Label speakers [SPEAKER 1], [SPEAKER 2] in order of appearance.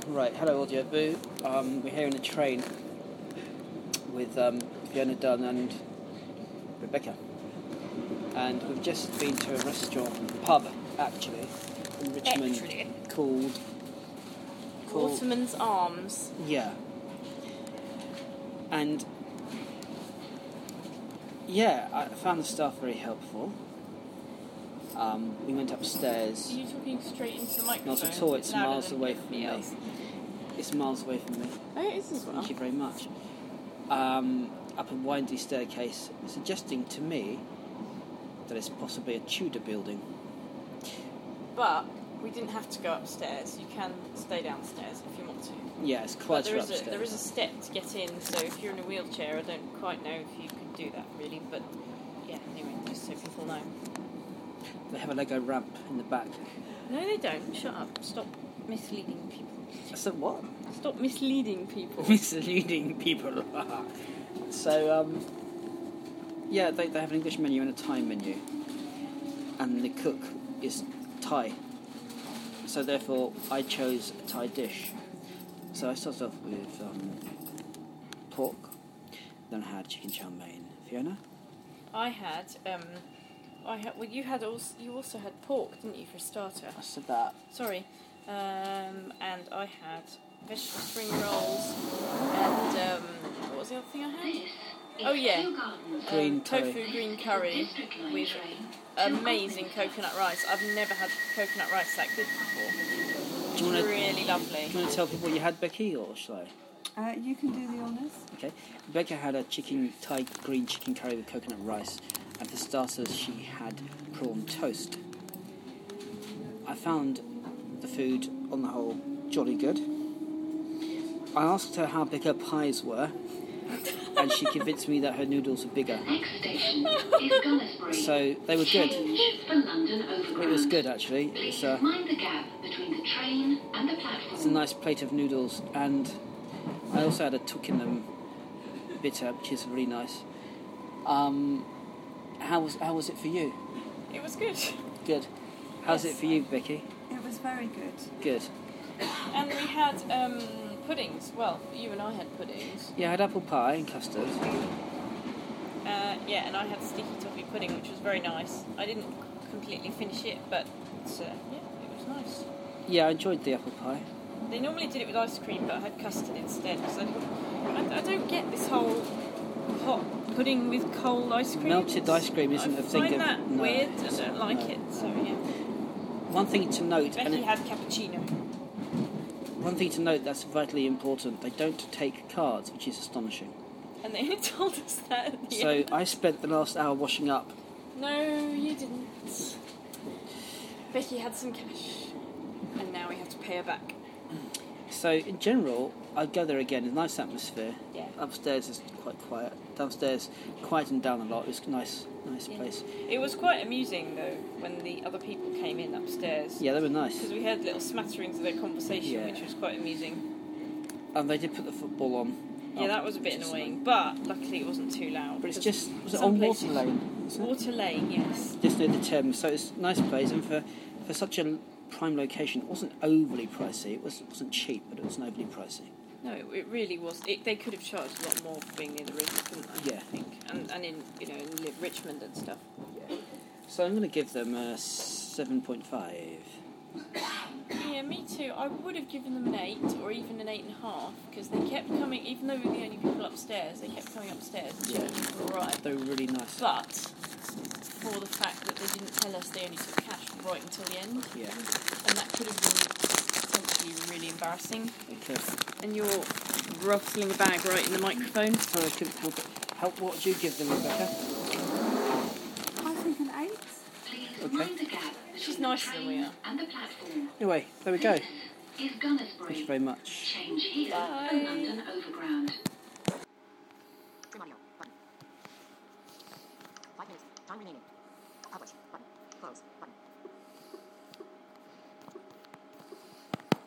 [SPEAKER 1] Right, hello Audio Boo. We're here in the train with Fiona Dunn and Rebecca. And we've just been to a pub actually, in Richmond called
[SPEAKER 2] Waterman's Arms.
[SPEAKER 1] Yeah. And yeah, I found the staff very helpful. We went upstairs.
[SPEAKER 2] Are you talking straight into the microphone?
[SPEAKER 1] Not at all, it's miles away from me.
[SPEAKER 2] Else.
[SPEAKER 1] It's miles away from me.
[SPEAKER 2] Oh, it is as well.
[SPEAKER 1] Thank you very much. Up a windy staircase, suggesting to me that it's possibly a Tudor building.
[SPEAKER 2] But we didn't have to go upstairs. You can stay downstairs if you want to.
[SPEAKER 1] Yeah, it's quite
[SPEAKER 2] upstairs. There is a step to get in, so if you're in a wheelchair, I don't quite know if you could do that really, but yeah, anyway, just so people know.
[SPEAKER 1] They have a Lego ramp in the back.
[SPEAKER 2] No, they don't. Shut up. Stop misleading people.
[SPEAKER 1] So what?
[SPEAKER 2] Stop misleading people.
[SPEAKER 1] Misleading people. So, yeah, they have an English menu and a Thai menu. And the cook is Thai. So therefore, I chose a Thai dish. So I started off with pork. Then I had chicken chow mein. Fiona?
[SPEAKER 2] I had. Well, you also had pork, didn't you, for a starter?
[SPEAKER 1] I said that.
[SPEAKER 2] Sorry. And I had vegetable spring rolls and what was the other thing I had? Oh yeah, tofu green curry with amazing coconut rice. I've never had coconut rice that good before. It's really lovely.
[SPEAKER 1] Do you want to tell people what you had, Becky, or shall I?
[SPEAKER 3] You can do the honours.
[SPEAKER 1] Okay. Rebecca had a Thai green chicken curry with coconut rice, and for starters she had prawn toast. I found the food, on the whole, jolly good. I asked her how big her pies were, and she convinced me that her noodles were bigger.
[SPEAKER 4] Next station is Gunnersbury.
[SPEAKER 1] So they were good.
[SPEAKER 4] For London Overground.
[SPEAKER 1] It was good, actually.
[SPEAKER 4] Please mind the gap between the train and the platform.
[SPEAKER 1] It's a nice plate of noodles, and I also had a Twickenham bitter, which is really nice. How was it for you?
[SPEAKER 2] It was good.
[SPEAKER 1] Good. How's
[SPEAKER 2] Yes.
[SPEAKER 1] it for you, Becky?
[SPEAKER 3] It was very good.
[SPEAKER 1] Good.
[SPEAKER 2] And we had puddings. Well, you and I had puddings.
[SPEAKER 1] Yeah, I had apple pie and custard.
[SPEAKER 2] Yeah, and I had sticky toffee pudding, which was very nice. I didn't completely finish it, but yeah, it was nice.
[SPEAKER 1] Yeah, I enjoyed the apple pie.
[SPEAKER 2] They normally did it with ice cream, but I had custard instead. So I don't get this whole hot pudding with cold ice cream.
[SPEAKER 1] Melted ice cream isn't a thing.
[SPEAKER 2] I find that
[SPEAKER 1] no,
[SPEAKER 2] weird. I don't like it. So yeah.
[SPEAKER 1] One thing to note,
[SPEAKER 2] Becky had cappuccino.
[SPEAKER 1] One thing to note that's vitally important: they don't take cards, which is astonishing.
[SPEAKER 2] And they told us that at the
[SPEAKER 1] So
[SPEAKER 2] end.
[SPEAKER 1] I spent the last hour washing up.
[SPEAKER 2] No, you didn't. Becky had some cash, and now we have to pay her back.
[SPEAKER 1] So in general, I'd go there again. It's a nice atmosphere.
[SPEAKER 2] Yeah.
[SPEAKER 1] Upstairs is quite quiet. Downstairs, quietened down a lot. It's a nice place.
[SPEAKER 2] It was quite amusing though when the other people came in upstairs.
[SPEAKER 1] Yeah, they were nice.
[SPEAKER 2] Because we heard little smatterings of their conversation,
[SPEAKER 1] Yeah.
[SPEAKER 2] which was quite amusing.
[SPEAKER 1] And they did put the football on.
[SPEAKER 2] Yeah, that was a bit annoying, but luckily it wasn't too loud.
[SPEAKER 1] But it's just, was it
[SPEAKER 2] some
[SPEAKER 1] on
[SPEAKER 2] places-
[SPEAKER 1] Water Lane? Isn't it?
[SPEAKER 2] Water Lane, yes.
[SPEAKER 1] Just near the Thames, so it's a nice place, and for such a prime location, it wasn't overly pricey. It wasn't cheap, but it wasn't overly pricey.
[SPEAKER 2] No, it really was. They could have charged a lot more for being near the river, couldn't they?
[SPEAKER 1] Yeah.
[SPEAKER 2] I think, and in in Richmond and stuff.
[SPEAKER 1] Yeah. So I'm going to give them a 7.5.
[SPEAKER 2] Yeah, me too. I would have given them an 8 or even an 8.5 because they kept coming, even though we were the only people upstairs, they kept coming upstairs and checking if we were right.
[SPEAKER 1] They were really nice.
[SPEAKER 2] But for the fact that they didn't tell us they only took cash right until the end,
[SPEAKER 1] Yeah.
[SPEAKER 2] and that could have been potentially really embarrassing.
[SPEAKER 1] Okay.
[SPEAKER 2] And you're ruffling a bag right in the microphone.
[SPEAKER 1] Sorry, I couldn't help it. What would you give them, Rebecca?
[SPEAKER 3] I think an 8.
[SPEAKER 4] Please
[SPEAKER 1] Okay.
[SPEAKER 4] mind the gap
[SPEAKER 2] She's
[SPEAKER 4] between the
[SPEAKER 2] nicer than we
[SPEAKER 4] train
[SPEAKER 2] are.
[SPEAKER 4] and the platform.
[SPEAKER 1] Anyway, there we go.
[SPEAKER 4] Is Gunnersbury.
[SPEAKER 1] Thank you very much.
[SPEAKER 4] Change here
[SPEAKER 2] Bye.
[SPEAKER 4] for London Overground.